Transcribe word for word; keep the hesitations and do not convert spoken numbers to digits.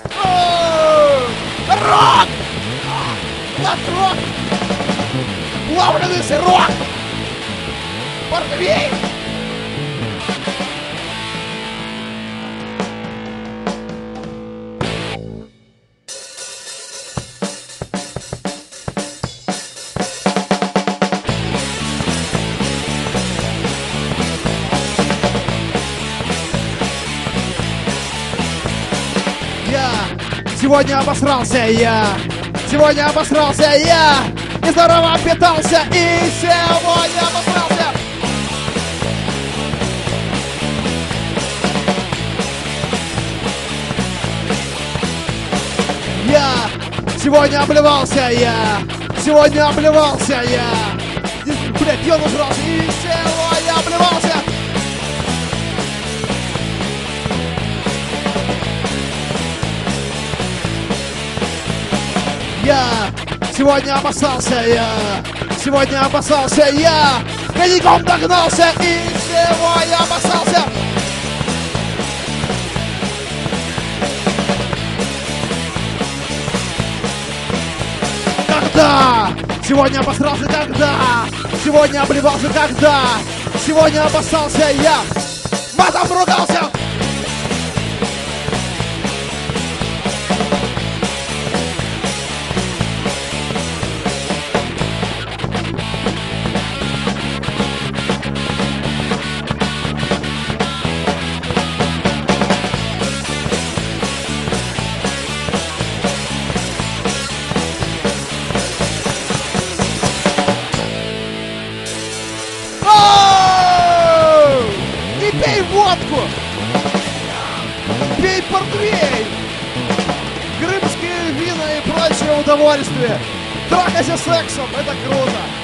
Рок! Лад-рок! Плавленый сырок! Портвейн! Сегодня обосрался я, сегодня обосрался я, и здорово питался, и сегодня обосрался. Я сегодня обливался я, сегодня обливался я, блядь, я нажрался, и сегодня обливался. Я сегодня обоссался я, сегодня обоссался я, коньяком догнался и сегодня обоссался. Когда? Сегодня обосрался когда? Сегодня обливался когда? Сегодня обоссался я, матом ругался. Пей водку! Пей портвейн! Крымские вина и прочее удовольствие! Трахайся сексом, это круто!